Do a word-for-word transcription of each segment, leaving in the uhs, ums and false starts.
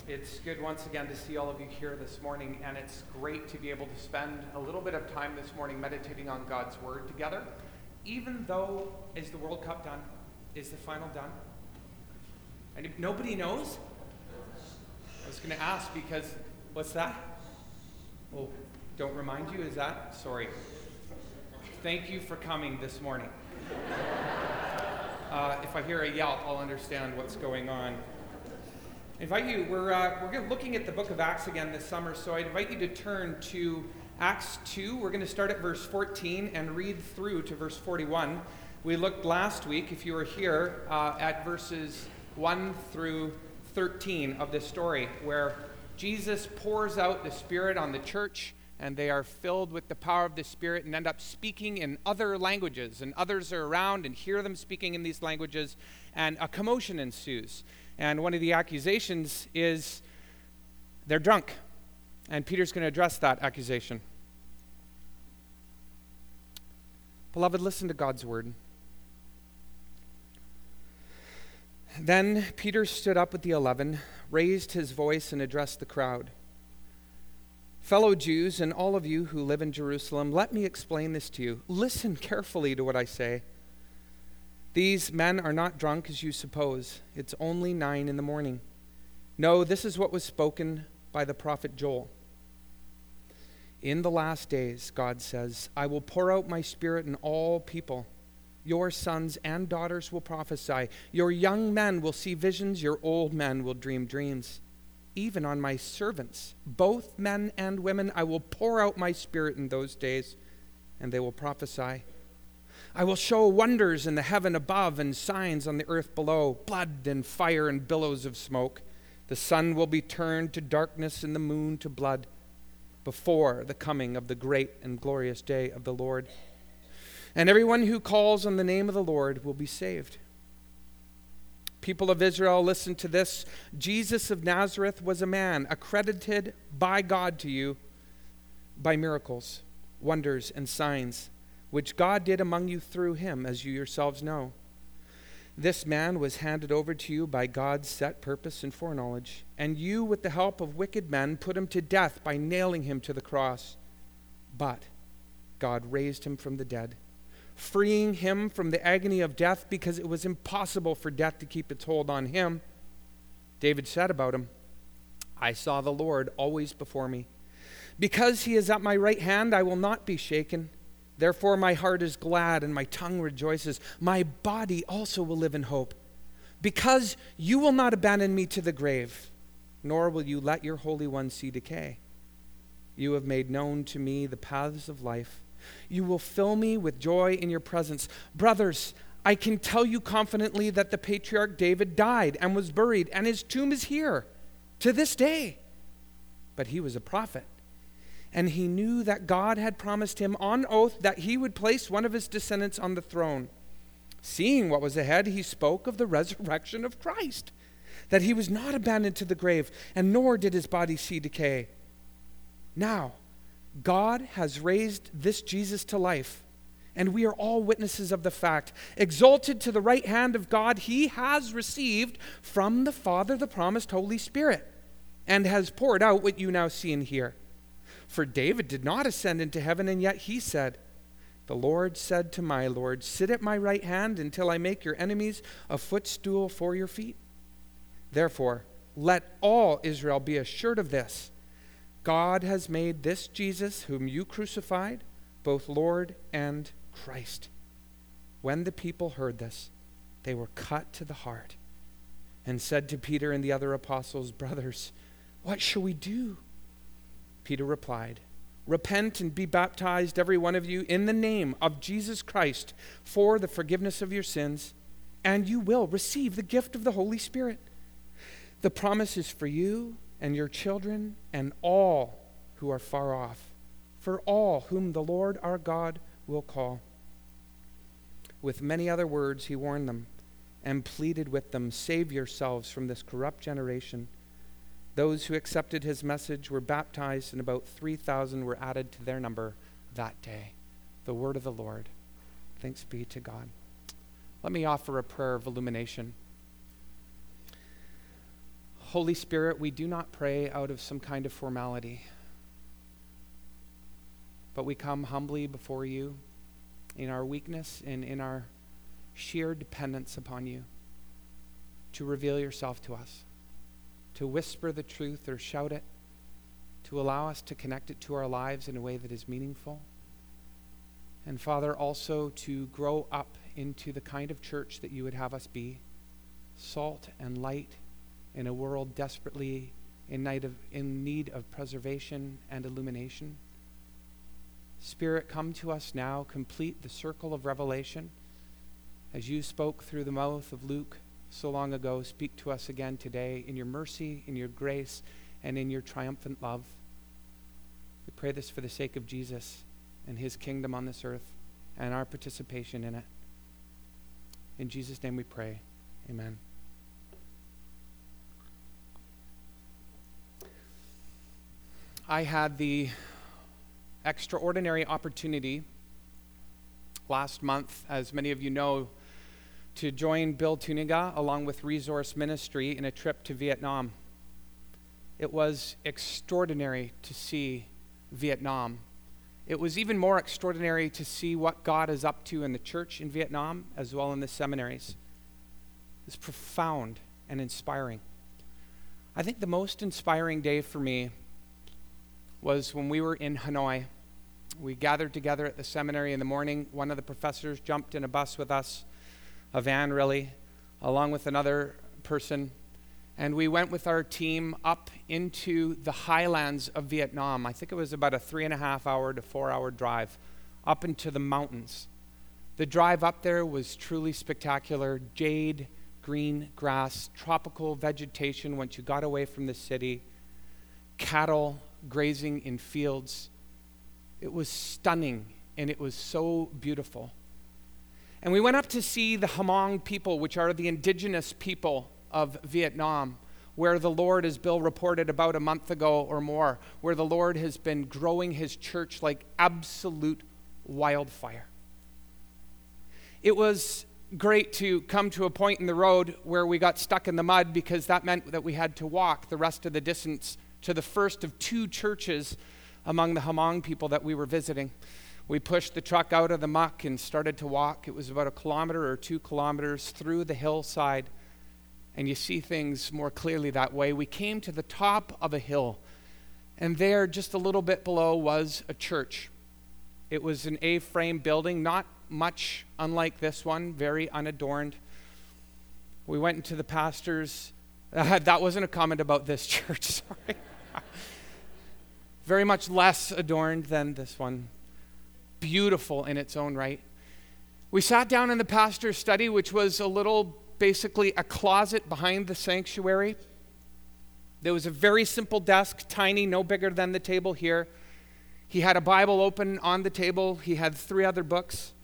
It's good once again to see all of you here this morning, and it's great to be able to spend a little bit of time this morning meditating on God's Word together. Even though, is the World Cup done? Is the final done? And if nobody knows? I was going to ask because, what's that? Oh, don't remind you, is that? Sorry. Thank you for coming this morning. Uh, if I hear a yelp, I'll understand what's going on. I invite you, we're, uh, we're looking at the book of Acts again this summer, so I invite you to turn to Acts two. We're going to start at verse fourteen and read through to verse forty-one. We looked last week, if you were here, uh, at verses one through thirteen of this story, where Jesus pours out the Spirit on the church, and they are filled with the power of the Spirit and end up speaking in other languages, and others are around and hear them speaking in these languages, and a commotion ensues. And one of the accusations is they're drunk. And Peter's going to address that accusation. Beloved, listen to God's word. Then Peter stood up with the eleven, raised his voice, and addressed the crowd. Fellow Jews, and all of you who live in Jerusalem, let me explain this to you. Listen carefully to what I say. These men are not drunk as you suppose. It's only nine in the morning. No, this is what was spoken by the prophet Joel. In the last days, God says, I will pour out my Spirit on all people. Your sons and daughters will prophesy. Your young men will see visions. Your old men will dream dreams. Even on my servants, both men and women, I will pour out my Spirit in those days, and they will prophesy. I will show wonders in the heaven above and signs on the earth below, blood and fire and billows of smoke. The sun will be turned to darkness and the moon to blood before the coming of the great and glorious day of the Lord. And everyone who calls on the name of the Lord will be saved. People of Israel, listen to this. Jesus of Nazareth was a man accredited by God to you by miracles, wonders, and signs, which God did among you through him, as you yourselves know. This man was handed over to you by God's set purpose and foreknowledge, and you, with the help of wicked men, put him to death by nailing him to the cross. But God raised him from the dead, freeing him from the agony of death, because it was impossible for death to keep its hold on him. David said about him, I saw the Lord always before me. Because he is at my right hand, I will not be shaken. Therefore my heart is glad and my tongue rejoices. My body also will live in hope. Because you will not abandon me to the grave, nor will you let your Holy One see decay. You have made known to me the paths of life. You will fill me with joy in your presence. Brothers, I can tell you confidently that the patriarch David died and was buried, and his tomb is here to this day. But he was a prophet. And he knew that God had promised him on oath that he would place one of his descendants on the throne. Seeing what was ahead, he spoke of the resurrection of Christ, that he was not abandoned to the grave, and nor did his body see decay. Now, God has raised this Jesus to life, and we are all witnesses of the fact. Exalted to the right hand of God, he has received from the Father the promised Holy Spirit, and has poured out what you now see and hear. For David did not ascend into heaven, and yet he said, the Lord said to my Lord, sit at my right hand until I make your enemies a footstool for your feet. Therefore, let all Israel be assured of this. God has made this Jesus, whom you crucified, both Lord and Christ. When the people heard this, they were cut to the heart and said to Peter and the other apostles, brothers, what shall we do? Peter replied, repent and be baptized, every one of you, in the name of Jesus Christ for the forgiveness of your sins, and you will receive the gift of the Holy Spirit. The promise is for you and your children and all who are far off, for all whom the Lord our God will call. With many other words he warned them and pleaded with them, save yourselves from this corrupt generation. Those who accepted his message were baptized, and about three thousand were added to their number that day. The word of the Lord. Thanks be to God. Let me offer a prayer of illumination. Holy Spirit, we do not pray out of some kind of formality, but we come humbly before you in our weakness and in our sheer dependence upon you to reveal yourself to us, to whisper the truth or shout it, to allow us to connect it to our lives in a way that is meaningful. And Father, also to grow up into the kind of church that you would have us be, salt and light in a world desperately in need of, in need of preservation and illumination. Spirit, come to us now, complete the circle of revelation. As you spoke through the mouth of Luke so long ago, speak to us again today in your mercy, in your grace, and in your triumphant love. We pray this for the sake of Jesus and his kingdom on this earth and our participation in it. In Jesus' name we pray. Amen. I had the extraordinary opportunity last month, as many of you know, to join Bill Tuniga along with Resource Ministry in a trip to Vietnam. It was extraordinary to see Vietnam. It was even more extraordinary to see what God is up to in the church in Vietnam as well in the seminaries. It's profound and inspiring. I think the most inspiring day for me was when we were in Hanoi. We gathered together at the seminary in the morning. One of the professors jumped in a bus with us, a van really, along with another person. And we went with our team up into the highlands of Vietnam. I think it was about a three and a half hour to four hour drive up into the mountains. The drive up there was truly spectacular. Jade, green grass, tropical vegetation once you got away from the city, cattle grazing in fields. It was stunning and it was so beautiful. And we went up to see the Hmong people, which are the indigenous people of Vietnam, where the Lord, as Bill reported about a month ago or more, where the Lord has been growing his church like absolute wildfire. It was great to come to a point in the road where we got stuck in the mud because that meant that we had to walk the rest of the distance to the first of two churches among the Hmong people that we were visiting. We pushed the truck out of the muck and started to walk. It was about a kilometer or two kilometers through the hillside, and you see things more clearly that way. We came to the top of a hill, and there, just a little bit below, was a church. It was an A-frame building, not much unlike this one, very unadorned. We went into the pastor's. Uh, that wasn't a comment about this church, sorry. Very much less adorned than this one. Beautiful in its own right. We sat down in the pastor's study, which was a little, basically a closet behind the sanctuary. There was a very simple desk, tiny, no bigger than the table here. He had a Bible open on the table. He had three other books.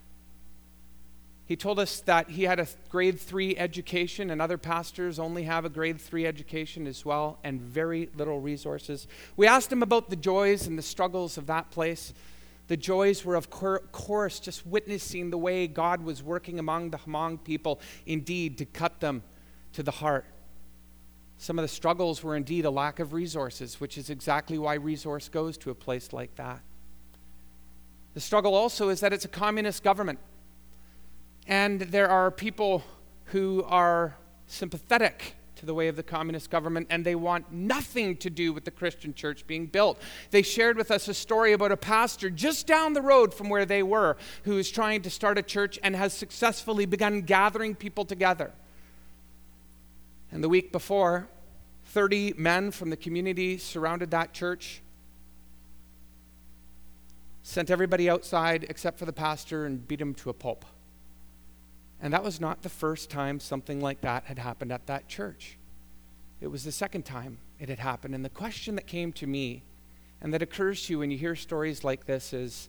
He told us that he had a grade three education, and other pastors only have a grade three education as well, and very little resources. We asked him about the joys and the struggles of that place. The joys were, of course, just witnessing the way God was working among the Hmong people, indeed, to cut them to the heart. Some of the struggles were indeed a lack of resources, which is exactly why Resource goes to a place like that. The struggle also is that it's a communist government. And there are people who are sympathetic to the way of the communist government, and they want nothing to do with the Christian church being built. They shared with us a story about a pastor just down the road from where they were who is trying to start a church and has successfully begun gathering people together. And the week before, thirty men from the community surrounded that church, sent everybody outside except for the pastor, and beat him to a pulp. And that was not the first time something like that had happened at that church. It was the second time it had happened. And the question that came to me, and that occurs to you when you hear stories like this, is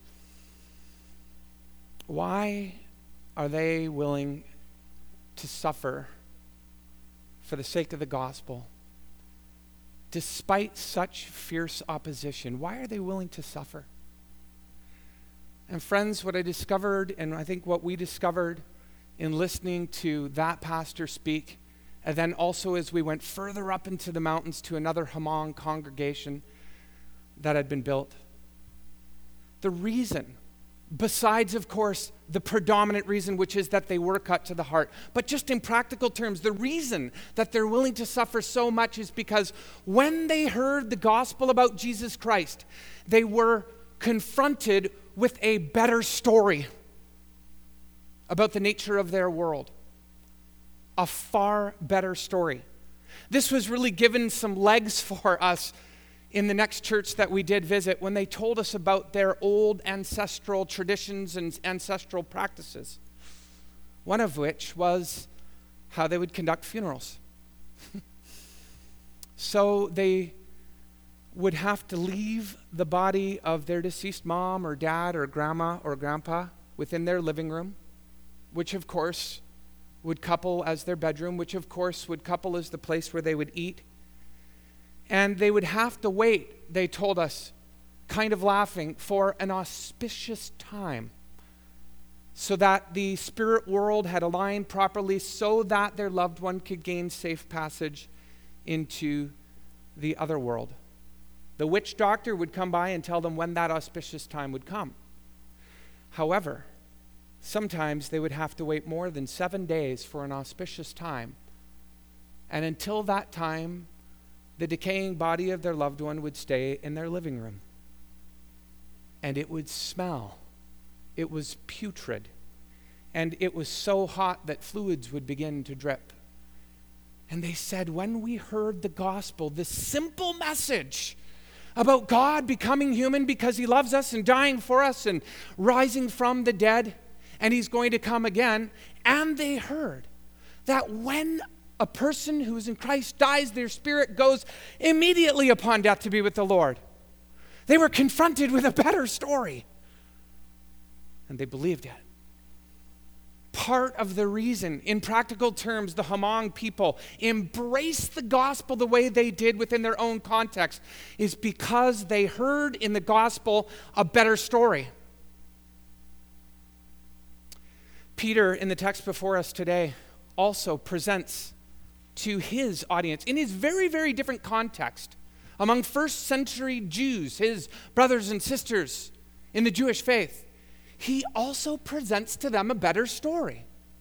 why are they willing to suffer for the sake of the gospel? Despite such fierce opposition, why are they willing to suffer? And friends, what I discovered, and I think what we discovered in listening to that pastor speak, And then also as we went further up into the mountains to another Hmong congregation that had been built. The reason, besides, of course, the predominant reason, which is that they were cut to the heart, but just in practical terms, the reason that they're willing to suffer so much is because when they heard the gospel about Jesus Christ, they were confronted with a better story about the nature of their world. A far better story. This was really given some legs for us in the next church that we did visit when they told us about their old ancestral traditions and ancestral practices. One of which was how they would conduct funerals. So they would have to leave the body of their deceased mom or dad or grandma or grandpa within their living room, which of course would couple as their bedroom, which of course would couple as the place where they would eat. And they would have to wait, they told us, kind of laughing, for an auspicious time so that the spirit world had aligned properly so that their loved one could gain safe passage into the other world. The witch doctor would come by and tell them when that auspicious time would come. However, sometimes they would have to wait more than seven days for an auspicious time. And until that time, the decaying body of their loved one would stay in their living room. And it would smell. It was putrid. And it was so hot that fluids would begin to drip. And they said, when we heard the gospel, this simple message about God becoming human because he loves us and dying for us and rising from the dead, and he's going to come again, and they heard that when a person who is in Christ dies, their spirit goes immediately upon death to be with the Lord. They were confronted with a better story. And they believed it. Part of the reason, in practical terms, the Hmong people embraced the gospel the way they did within their own context is because they heard in the gospel a better story. Peter, in the text before us today, also presents to his audience, in his very, very different context, among first century Jews, his brothers and sisters in the Jewish faith, he also presents to them a better story.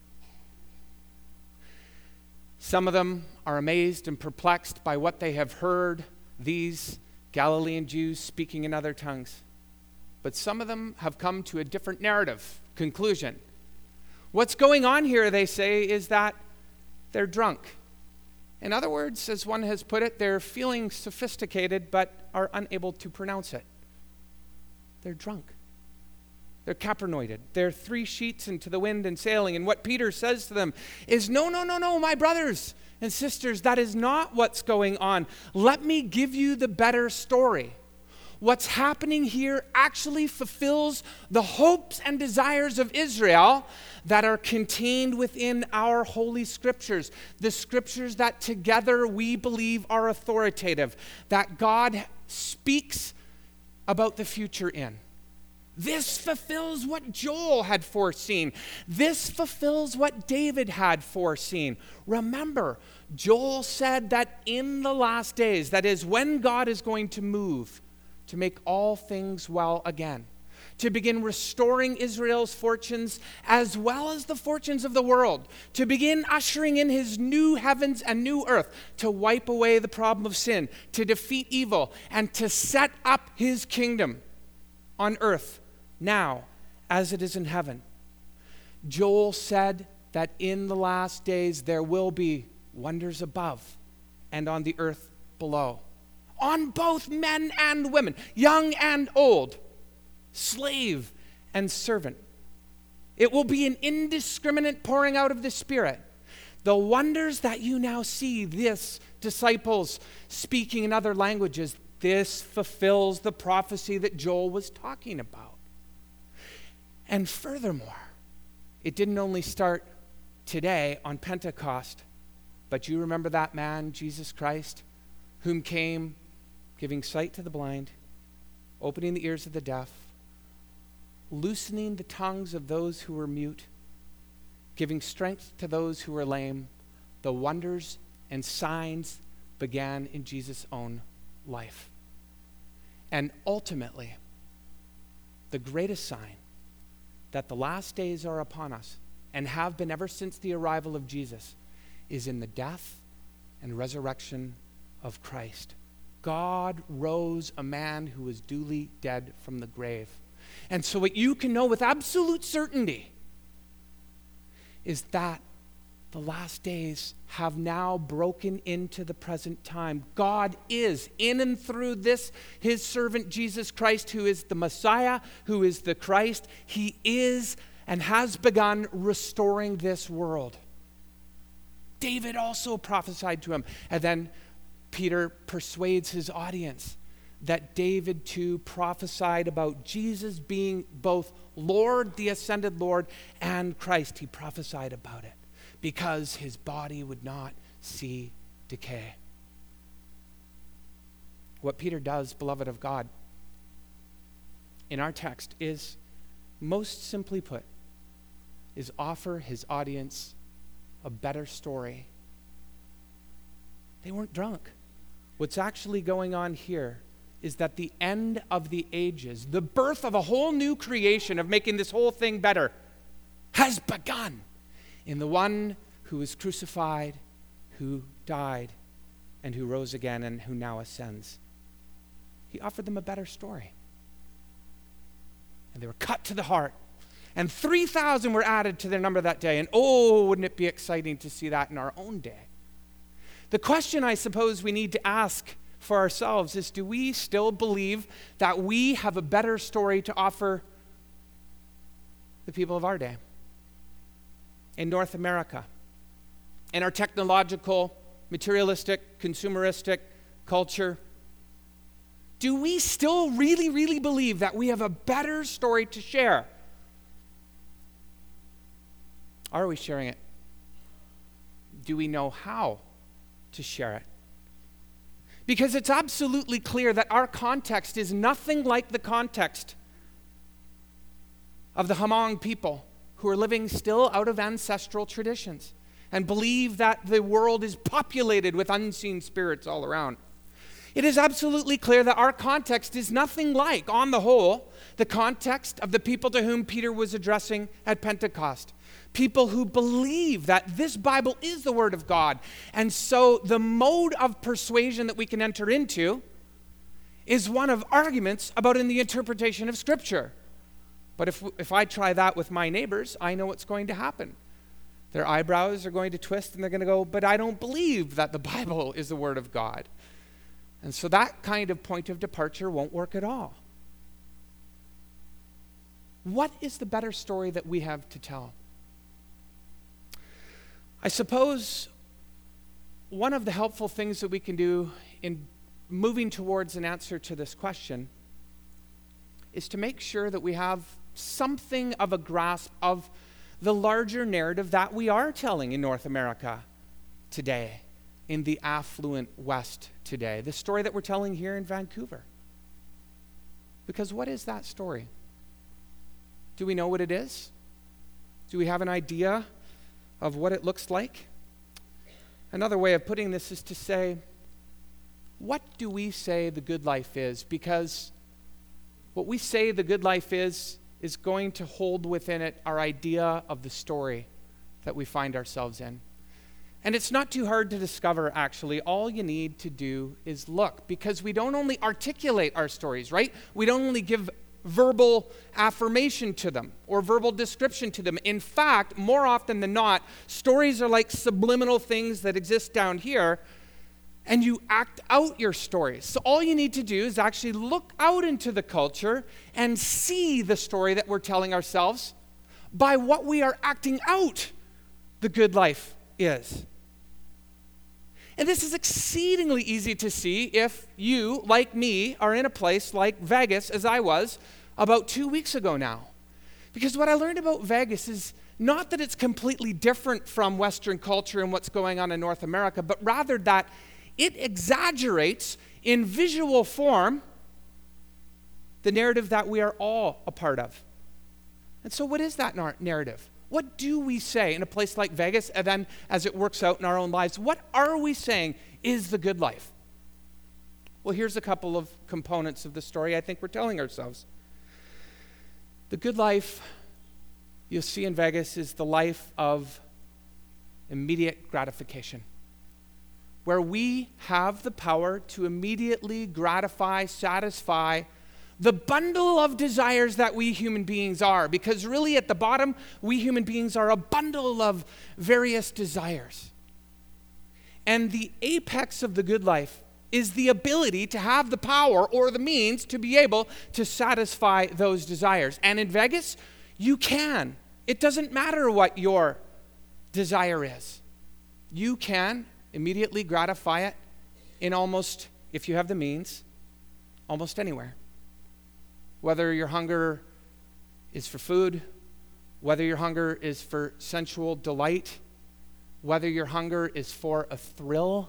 Some of them are amazed and perplexed by what they have heard these Galilean Jews speaking in other tongues. But some of them have come to a different narrative, conclusion. What's going on here, they say, is that they're drunk. In other words, as one has put it, they're feeling sophisticated but are unable to pronounce it. They're drunk. They're capernoided. They're three sheets into the wind and sailing. And what Peter says to them is, no, no, no, no, my brothers and sisters, that is not what's going on. Let me give you the better story. What's happening here actually fulfills the hopes and desires of Israel that are contained within our holy scriptures, the scriptures that together we believe are authoritative, that God speaks about the future in. This fulfills what Joel had foreseen. This fulfills what David had foreseen. Remember, Joel said that in the last days, that is, when God is going to move to make all things well again, to begin restoring Israel's fortunes as well as the fortunes of the world, to begin ushering in his new heavens and new earth, to wipe away the problem of sin, to defeat evil, and to set up his kingdom on earth now as it is in heaven. Joel said that in the last days there will be wonders above and on the earth below, on both men and women, young and old, slave and servant. It will be an indiscriminate pouring out of the Spirit. The wonders that you now see, this disciples speaking in other languages, this fulfills the prophecy that Joel was talking about. And furthermore, it didn't only start today on Pentecost, but you remember that man, Jesus Christ, whom came giving sight to the blind, opening the ears of the deaf, loosening the tongues of those who were mute, giving strength to those who were lame, the wonders and signs began in Jesus' own life. And ultimately, the greatest sign that the last days are upon us and have been ever since the arrival of Jesus is in the death and resurrection of Christ. God rose a man who was duly dead from the grave. And so what you can know with absolute certainty is that the last days have now broken into the present time. God is in and through this, his servant Jesus Christ, who is the Messiah, who is the Christ. He is and has begun restoring this world. David also prophesied to him. And then Peter persuades his audience that David too prophesied about Jesus being both Lord, the ascended Lord, and Christ. He prophesied about it because his body would not see decay. What Peter does, beloved of God, in our text is, most simply put, is offer his audience a better story. They weren't drunk. What's actually going on here is that the end of the ages, the birth of a whole new creation, of making this whole thing better, has begun in the one who was crucified, who died, and who rose again, and who now ascends. He offered them a better story. And they were cut to the heart. And three thousand were added to their number that day. And oh, wouldn't it be exciting to see that in our own day? The question I suppose we need to ask for ourselves is, do we still believe that we have a better story to offer the people of our day? In North America, in our technological, materialistic, consumeristic culture, do we still really, really believe that we have a better story to share? Are we sharing it? Do we know how to share it? Because it's absolutely clear that our context is nothing like the context of the Hmong people who are living still out of ancestral traditions and believe that the world is populated with unseen spirits all around. It is absolutely clear that our context is nothing like, on the whole, the context of the people to whom Peter was addressing at Pentecost. People who believe that this Bible is the Word of God. And so the mode of persuasion that we can enter into is one of arguments about in the interpretation of Scripture. But if, if I try that with my neighbors, I know what's going to happen. Their eyebrows are going to twist and they're going to go, but I don't believe that the Bible is the Word of God. And so that kind of point of departure won't work at all. What is the better story that we have to tell? I suppose one of the helpful things that we can do in moving towards an answer to this question is to make sure that we have something of a grasp of the larger narrative that we are telling in North America today, in the affluent West today, the story that we're telling here in Vancouver. Because what is that story? Do we know what it is? Do we have an idea of what it looks like? Another way of putting this is to say, what do we say the good life is? Because what we say the good life is, is going to hold within it our idea of the story that we find ourselves in. And it's not too hard to discover, actually. All you need to do is look, because we don't only articulate our stories, right? We don't only give verbal affirmation to them or verbal description to them. In fact, more often than not, stories are like subliminal things that exist down here, and you act out your stories. So all you need to do is actually look out into the culture and see the story that we're telling ourselves by what we are acting out the good life is. And this is exceedingly easy to see if you, like me, are in a place like Vegas, as I was, about two weeks ago now. Because what I learned about Vegas is not that it's completely different from Western culture and what's going on in North America, but rather that it exaggerates in visual form the narrative that we are all a part of. And so what is that nar- narrative? What do we say in a place like Vegas, and then as it works out in our own lives? What are we saying is the good life? Well, here's a couple of components of the story I think we're telling ourselves. The good life you'll see in Vegas is the life of immediate gratification, where we have the power to immediately gratify, satisfy the bundle of desires that we human beings are. Because really at the bottom, we human beings are a bundle of various desires. And the apex of the good life is the ability to have the power or the means to be able to satisfy those desires. And in Vegas, you can. It doesn't matter what your desire is. You can immediately gratify it in almost, if you have the means, almost anywhere. Whether your hunger is for food, whether your hunger is for sensual delight, whether your hunger is for a thrill,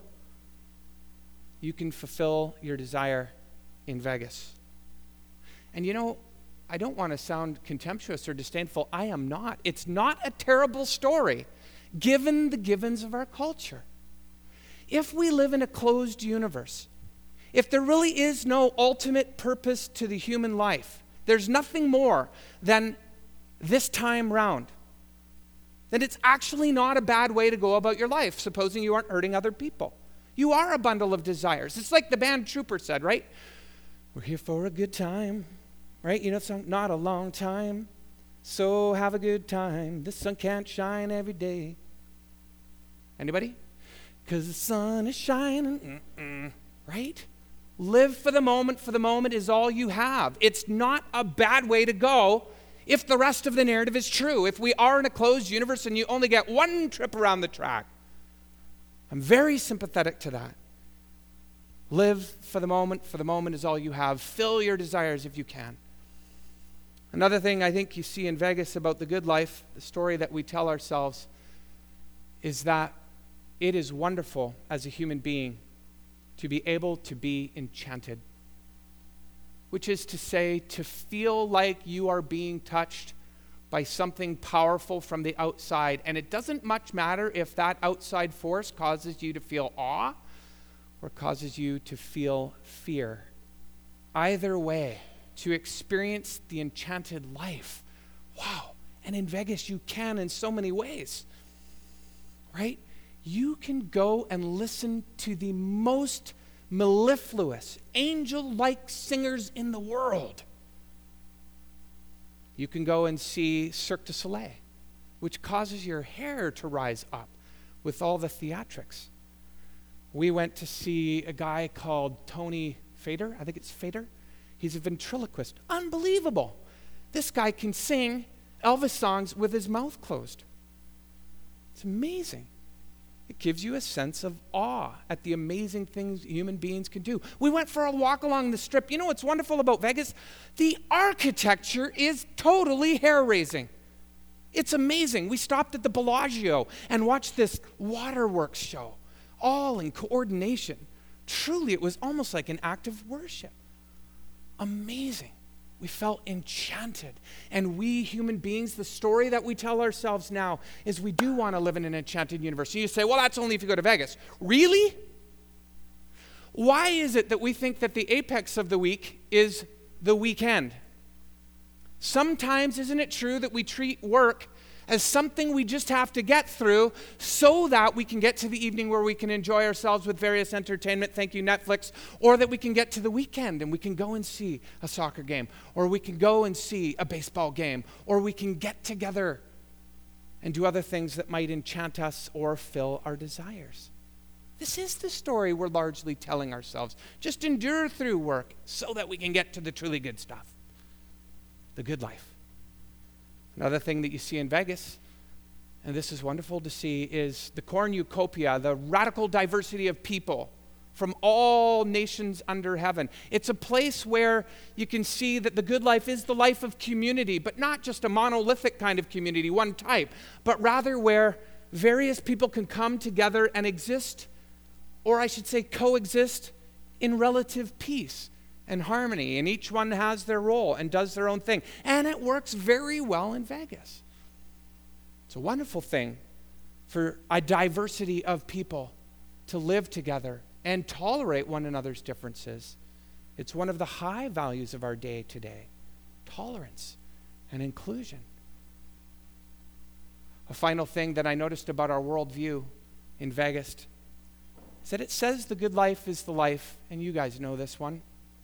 you can fulfill your desire in Vegas. And you know, I don't want to sound contemptuous or disdainful. I am not. It's not a terrible story, given the givens of our culture. If we live in a closed universe, if there really is no ultimate purpose to the human life, there's nothing more than this time round, then it's actually not a bad way to go about your life, supposing you aren't hurting other people. You are a bundle of desires. It's like the band Trooper said, right? We're here for a good time, right? You know the song, not a long time, so have a good time. The sun can't shine every day. Anybody? Because the sun is shining, mm-mm, right? Live for the moment, for the moment is all you have. It's not a bad way to go if the rest of the narrative is true. If we are in a closed universe and you only get one trip around the track, I'm very sympathetic to that. Live for the moment, for the moment is all you have. Fill your desires if you can. Another thing I think you see in Vegas about the good life, the story that we tell ourselves, is that it is wonderful as a human being to be able to be enchanted, which is to say, to feel like you are being touched by something powerful from the outside. And it doesn't much matter if that outside force causes you to feel awe or causes you to feel fear. Either way, to experience the enchanted life. Wow. And in Vegas, you can in so many ways, right? You can go and listen to the most mellifluous, angel-like singers in the world. You can go and see Cirque du Soleil, which causes your hair to rise up with all the theatrics. We went to see a guy called Tony Fader. I think it's Fader. He's a ventriloquist. Unbelievable. This guy can sing Elvis songs with his mouth closed. It's amazing. It gives you a sense of awe at the amazing things human beings can do. We went for a walk along the Strip. You know what's wonderful about Vegas? The architecture is totally hair-raising. It's amazing. We stopped at the Bellagio and watched this waterworks show, all in coordination. Truly, it was almost like an act of worship. Amazing. We felt enchanted. And we human beings, the story that we tell ourselves now is we do want to live in an enchanted universe. So you say, well, that's only if you go to Vegas. Really? Why is it that we think that the apex of the week is the weekend? Sometimes, isn't it true that we treat work as something we just have to get through so that we can get to the evening where we can enjoy ourselves with various entertainment, thank you Netflix, or that we can get to the weekend and we can go and see a soccer game, or we can go and see a baseball game, or we can get together and do other things that might enchant us or fill our desires. This is the story we're largely telling ourselves. Just endure through work so that we can get to the truly good stuff, the good life. Another thing that you see in Vegas, and this is wonderful to see, is the cornucopia, the radical diversity of people from all nations under heaven. It's a place where you can see that the good life is the life of community, but not just a monolithic kind of community, one type, but rather where various people can come together and exist, or I should say coexist, in relative peace and harmony, and each one has their role and does their own thing. And it works very well in Vegas. a wonderful thing for a diversity of people to live together and tolerate one another's differences. It's one of the high values of our day today, tolerance and inclusion. A final thing that I noticed about our worldview in Vegas is that it says the good life is the life, and you guys know this one,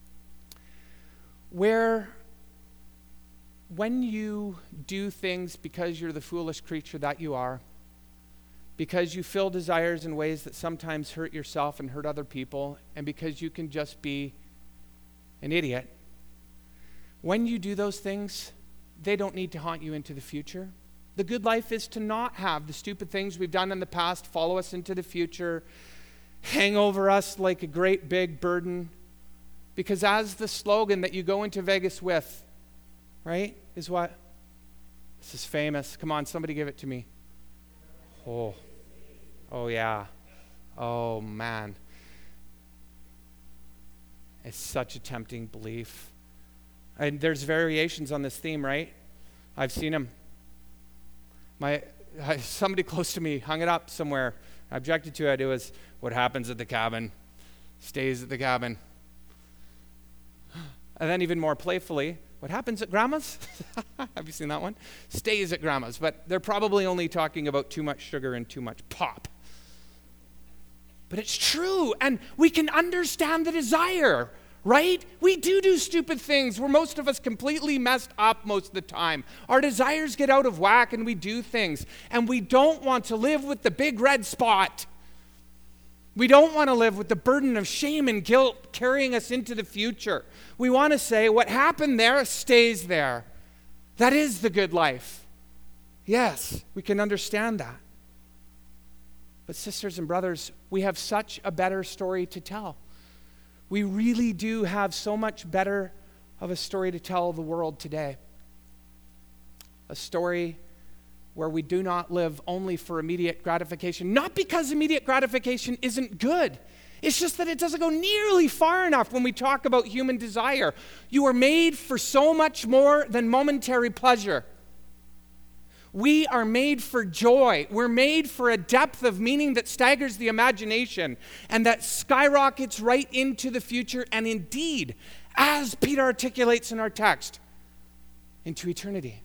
where when you do things because you're the foolish creature that you are, because you fill desires in ways that sometimes hurt yourself and hurt other people, and because you can just be an idiot, when you do those things, they don't need to haunt you into the future. The good life is to not have the stupid things we've done in the past follow us into the future, hang over us like a great big burden. Because as the slogan that you go into Vegas with, right, is what? This is famous. Come on, somebody give it to me. Oh, oh yeah. Oh, man. It's such a tempting belief. And there's variations on this theme, right? I've seen them. My somebody close to me hung it up somewhere. I objected to it. It was, what happens at the cabin stays at the cabin. And then even more playfully, what happens at grandma's? Have you seen that one? Stays at grandma's. But they're probably only talking about too much sugar and too much pop. But it's true, and we can understand the desire, right? We do do stupid things. We're most of us completely messed up most of the time. Our desires get out of whack, and we do things. And we don't want to live with the big red spot. We don't want to live with the burden of shame and guilt carrying us into the future. We want to say what happened there stays there. That is the good life. Yes, we can understand that. But sisters and brothers, we have such a better story to tell. We really do have so much better of a story to tell the world today. A story where we do not live only for immediate gratification, not because immediate gratification isn't good. It's just that it doesn't go nearly far enough when we talk about human desire. You are made for so much more than momentary pleasure. We are made for joy. We're made for a depth of meaning that staggers the imagination and that skyrockets right into the future and indeed, as Peter articulates in our text, into eternity.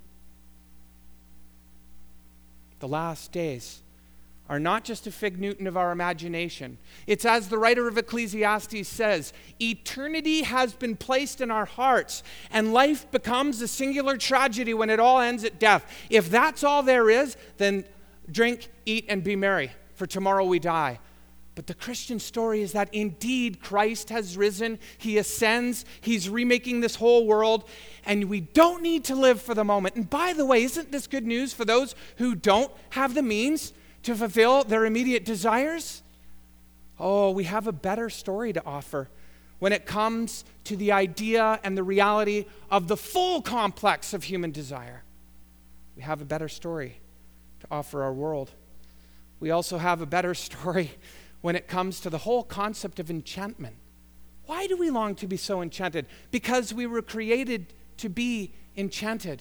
The last days are not just a fig Newton of our imagination. It's as the writer of Ecclesiastes says, eternity has been placed in our hearts, and life becomes a singular tragedy when it all ends at death. If that's all there is, then drink, eat, and be merry, for tomorrow we die. But the Christian story is that indeed Christ has risen, he ascends, he's remaking this whole world, and we don't need to live for the moment. And by the way, isn't this good news for those who don't have the means to fulfill their immediate desires? Oh, we have a better story to offer when it comes to the idea and the reality of the full complex of human desire. We have a better story to offer our world. We also have a better story when it comes to the whole concept of enchantment. Why do we long to be so enchanted? Because we were created to be enchanted,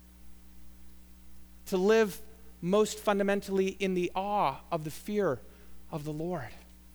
to live most fundamentally in the awe of the fear of the Lord.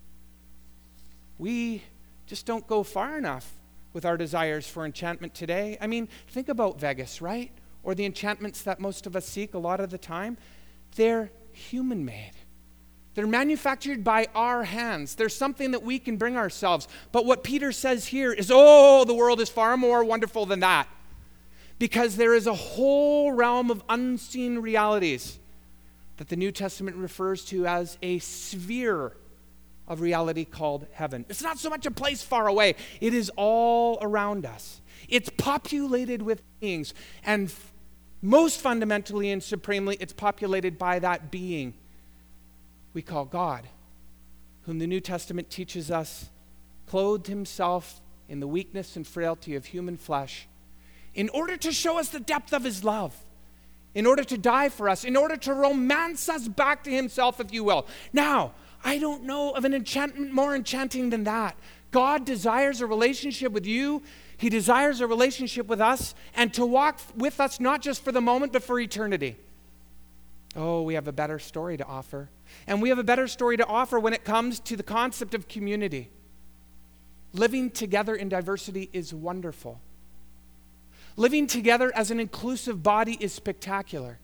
We just don't go far enough with our desires for enchantment today. I mean, think about Vegas, right? Or the enchantments that most of us seek a lot of the time. They're human-made. They're manufactured by our hands. There's something that we can bring ourselves. But what Peter says here is, oh, the world is far more wonderful than that. Because there is a whole realm of unseen realities that the New Testament refers to as a sphere of reality called heaven. It's not so much a place far away. It is all around us. It's populated with beings. And f- most fundamentally and supremely, it's populated by that being we call God, whom the New Testament teaches us clothed himself in the weakness and frailty of human flesh in order to show us the depth of his love, in order to die for us, in order to romance us back to himself, if you will. Now, I don't know of an enchantment more enchanting than that. God desires a relationship with you. He desires a relationship with us and to walk with us not just for the moment, but for eternity. Oh, we have a better story to offer. And we have a better story to offer when it comes to the concept of community. Living together in diversity is wonderful. Living together as an inclusive body is spectacular.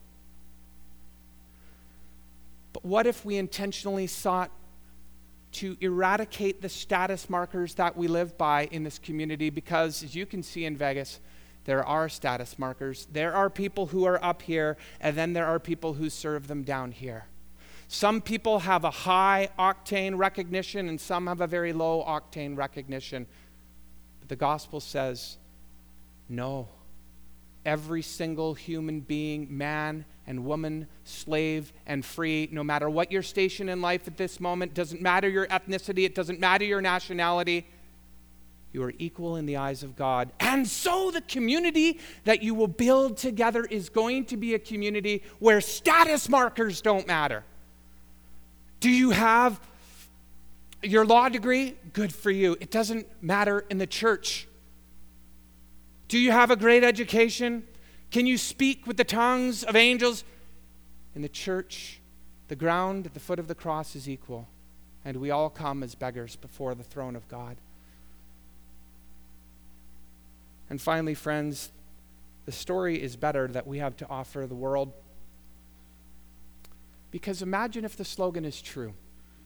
But what if we intentionally sought to eradicate the status markers that we live by in this community? Because as you can see in Vegas, there are status markers. There are people who are up here, and then there are people who serve them down here. Some people have a high octane recognition, and some have a very low octane recognition. But the gospel says, no. Every single human being, man and woman, slave and free, no matter what your station in life at this moment, doesn't matter your ethnicity, it doesn't matter your nationality, you are equal in the eyes of God. And so the community that you will build together is going to be a community where status markers don't matter. Do you have your law degree? Good for you. It doesn't matter in the church. Do you have a great education? Can you speak with the tongues of angels? In the church, the ground at the foot of the cross is equal, and we all come as beggars before the throne of God. And finally, friends, the story is better that we have to offer the world. Because imagine if the slogan is true.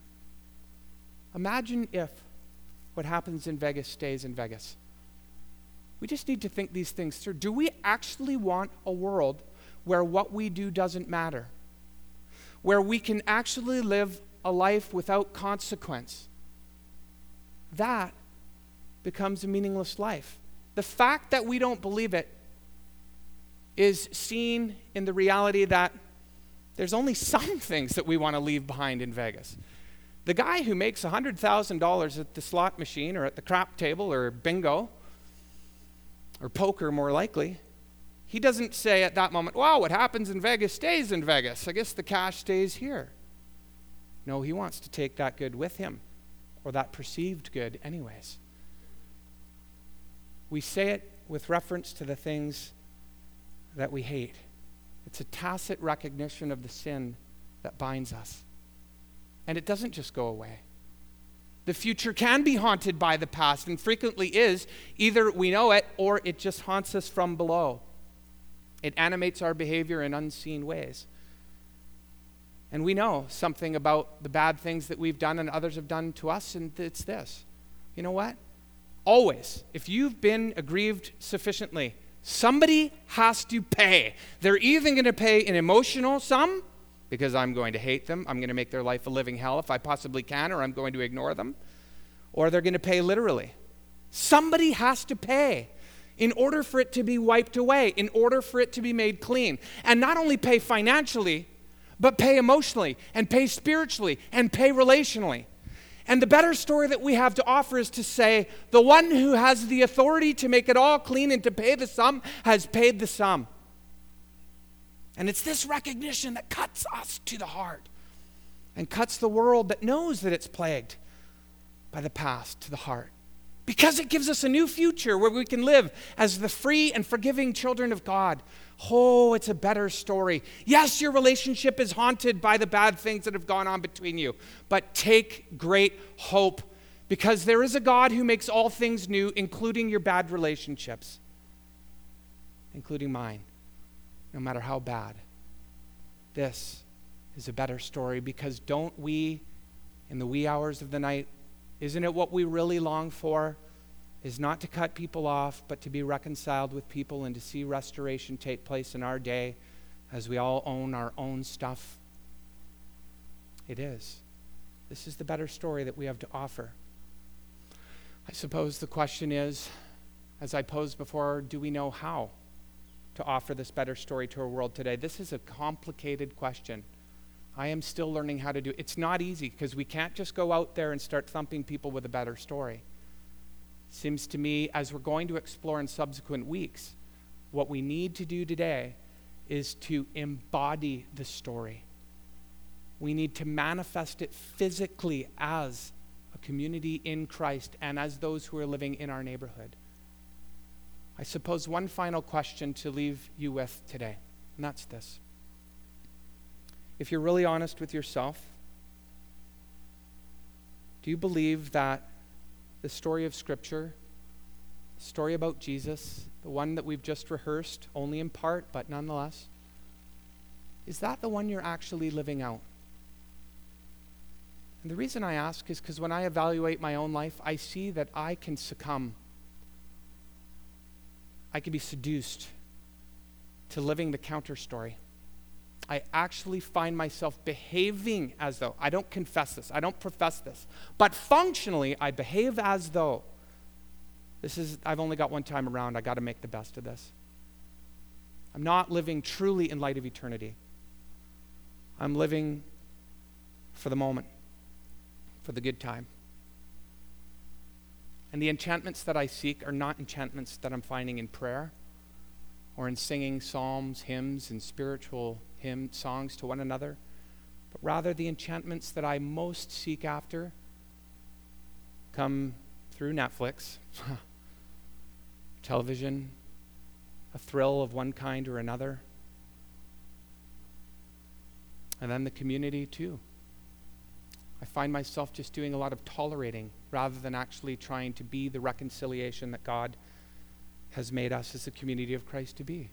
Imagine if what happens in Vegas stays in Vegas. We just need to think these things through. Do we actually want a world where what we do doesn't matter? Where we can actually live a life without consequence? That becomes a meaningless life. The fact that we don't believe it is seen in the reality that there's only some things that we want to leave behind in Vegas. The guy who makes one hundred thousand dollars at the slot machine or at the crap table or bingo, or poker more likely, he doesn't say at that moment, wow, what happens in Vegas stays in Vegas. I guess the cash stays here. No, he wants to take that good with him, or that perceived good anyways. We say it with reference to the things that we hate. It's a tacit recognition of the sin that binds us. And it doesn't just go away. The future can be haunted by the past, and frequently is. Either we know it, or it just haunts us from below. It animates our behavior in unseen ways. And we know something about the bad things that we've done and others have done to us, and it's this. You know what? Always, if you've been aggrieved sufficiently, somebody has to pay. They're either going to pay an emotional sum, because I'm going to hate them, I'm going to make their life a living hell if I possibly can, or I'm going to ignore them, or they're going to pay literally. Somebody has to pay in order for it to be wiped away, in order for it to be made clean. And not only pay financially, but pay emotionally, and pay spiritually, and pay relationally. And the better story that we have to offer is to say, the one who has the authority to make it all clean and to pay the sum has paid the sum. And it's this recognition that cuts us to the heart and cuts the world that knows that it's plagued by the past to the heart. Because it gives us a new future where we can live as the free and forgiving children of God. Oh, it's a better story. Yes, your relationship is haunted by the bad things that have gone on between you, but take great hope, because there is a God who makes all things new, including your bad relationships, including mine, no matter how bad. This is a better story, because don't we, in the wee hours of the night, isn't it what we really long for? Is not to cut people off, but to be reconciled with people and to see restoration take place in our day as we all own our own stuff? It is. This is the better story that we have to offer. I suppose the question is, as I posed before, do we know how to offer this better story to our world today? This is a complicated question. I am still learning how to do it. It's not easy, because we can't just go out there and start thumping people with a better story. It seems to me, as we're going to explore in subsequent weeks, what we need to do today is to embody the story. We need to manifest it physically as a community in Christ and as those who are living in our neighborhood. I suppose one final question to leave you with today, and that's this. if you're really honest with yourself, do you believe that the story of Scripture, the story about Jesus, the one that we've just rehearsed, only in part, but nonetheless, is that the one you're actually living out? And the reason I ask is because when I evaluate my own life, I see that I can succumb. I can be seduced to living the counter story. I actually find myself behaving as though, I don't confess this, I don't profess this, but functionally I behave as though this is, I've only got one time around, I got to make the best of this. I'm not living truly in light of eternity. I'm living for the moment, for the good time. And the enchantments that I seek are not enchantments that I'm finding in prayer or in singing psalms, hymns, and spiritual hymn songs to one another, but rather the enchantments that I most seek after come through Netflix, television, a thrill of one kind or another, and then the community too. I find myself just doing a lot of tolerating rather than actually trying to be the reconciliation that God has made us as a community of Christ to be.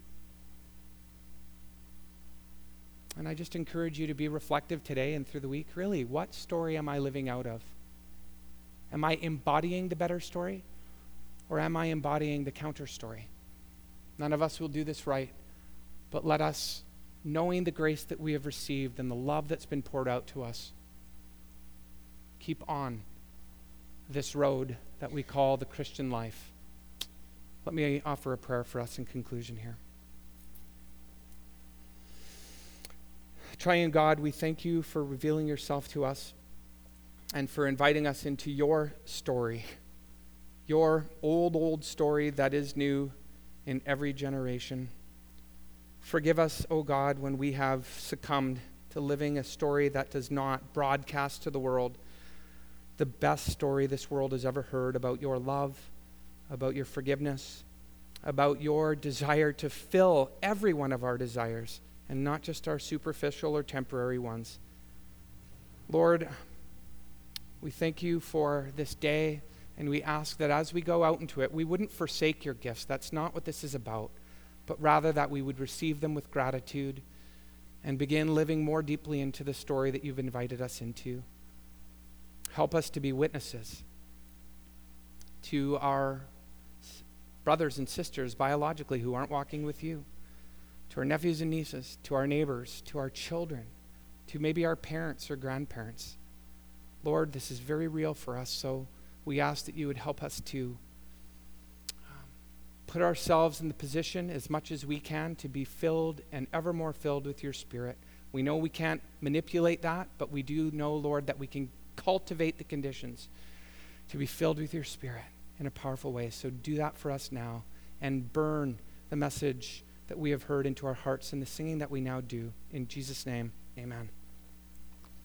And I just encourage you to be reflective today and through the week. Really, what story am I living out of? Am I embodying the better story, or am I embodying the counter story? None of us will do this right, but let us, knowing the grace that we have received and the love that's been poured out to us, keep on this road that we call the Christian life. Let me offer a prayer for us in conclusion here. Triune God, we thank you for revealing yourself to us and for inviting us into your story, your old, old story that is new in every generation. Forgive us, O God, when we have succumbed to living a story that does not broadcast to the world the best story this world has ever heard about your love, about your forgiveness, about your desire to fill every one of our desires and not just our superficial or temporary ones. Lord, we thank you for this day, and we ask that as we go out into it, we wouldn't forsake your gifts. That's not what this is about, but rather that we would receive them with gratitude and begin living more deeply into the story that you've invited us into. Help us to be witnesses to our brothers and sisters biologically who aren't walking with you, to our nephews and nieces, to our neighbors, to our children, to maybe our parents or grandparents. Lord, this is very real for us, so we ask that you would help us to um, put ourselves in the position as much as we can to be filled and ever more filled with your Spirit. We know we can't manipulate that, but we do know, Lord, that we can cultivate the conditions to be filled with your Spirit in a powerful way. So do that for us now and burn the message that we have heard into our hearts in the singing that we now do. In Jesus' name, amen.